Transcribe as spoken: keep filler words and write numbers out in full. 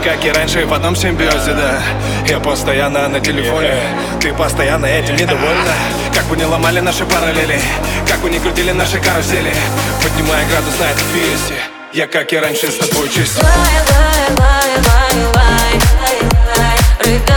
как и раньше, в одном симбиозе, да. Я постоянно на телефоне, ты постоянно этим недовольна. Как бы не ломали наши параллели, как бы не крутили наши карусели, поднимая градус на этой фиесте, я как и раньше с тобой чистил. Лай, лай, лай, лай, лай, лай, лай.